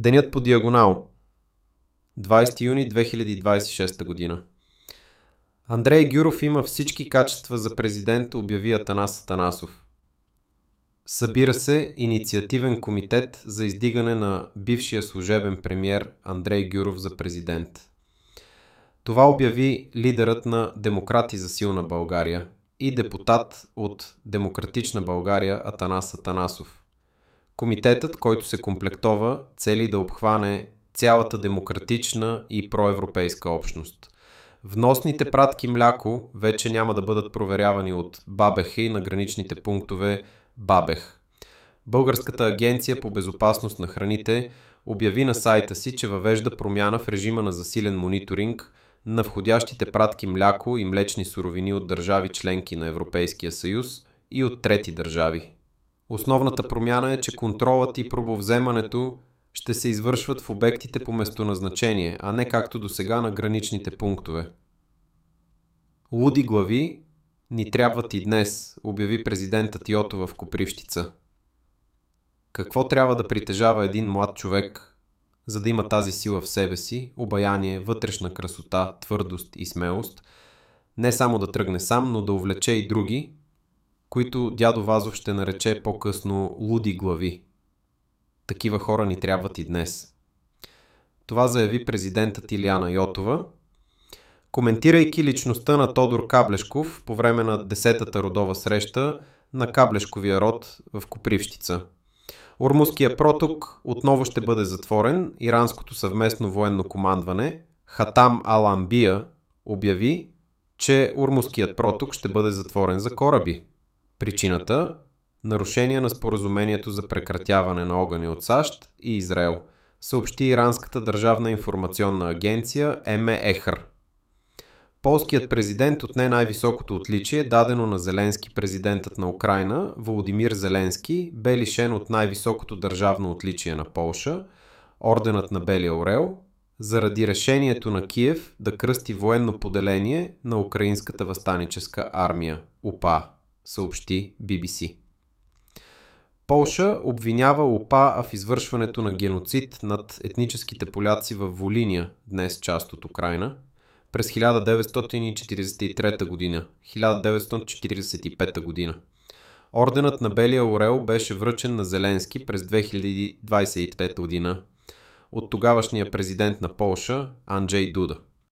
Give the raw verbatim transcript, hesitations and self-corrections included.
Денят по диагонал. двадесети юни две хиляди двадесет и шеста година. Андрей Гюров има всички качества за президент, обяви Атанас Атанасов. Събира се инициативен комитет за издигане на бившия служебен премиер Андрей Гюров за президент. Това обяви лидерът на Демократи за силна България и депутат от Демократична България Атанас Атанасов. Комитетът, който се комплектова, цели да обхване цялата демократична и проевропейска общност. Вносните пратки мляко вече няма да бъдат проверявани от БАБЕХ и на граничните пунктове БАБЕХ. Българската агенция по безопасност на храните обяви на сайта си, че въвежда промяна в режима на засилен мониторинг на входящите пратки мляко и млечни суровини от държави членки на Европейския съюз и от трети държави. Основната промяна е, че контролът и пробовземането ще се извършват в обектите по местоназначение, а не както досега на граничните пунктове. Луди глави ни трябват и днес, обяви президентът Йотова в Копривщица. Какво трябва да притежава един млад човек, за да има тази сила в себе си, обаяние, вътрешна красота, твърдост и смелост, не само да тръгне сам, но да увлече и други, които дядо Вазов ще нарече по-късно луди глави. Такива хора ни трябват и днес. Това заяви президентът Илияна Йотова, коментирайки личността на Тодор Каблешков по време на десетата родова среща на Каблешковия род в Копривщица. Ормузския проток отново ще бъде затворен. Иранското съвместно военно командване Хатам Аламбия обяви, че Ормузският проток ще бъде затворен за кораби. Причината – нарушение на споразумението за прекратяване на огъня от САЩ и Израел, съобщи Иранската държавна информационна агенция ЕМЕ-ЕХР. Полският президент отне най-високото отличие, дадено на Зеленски. Президентът на Украйна, Володимир Зеленски, бе лишен от най-високото държавно отличие на Полша, орденът на Белия орел, заради решението на Киев да кръсти военно поделение на Украинската въстаническа армия, УПА, съобщи Би Би Си. Полша обвинява УПА в извършването на геноцид над етническите поляци в Волиния, днес част от Украйна, през хиляда деветстотин четиридесет и трета година, хиляда деветстотин четиридесет и пета година. Орденът на Белия орел беше връчен на Зеленски през две хиляди двадесет и пета година от тогавашния президент на Полша Анджей Дуда.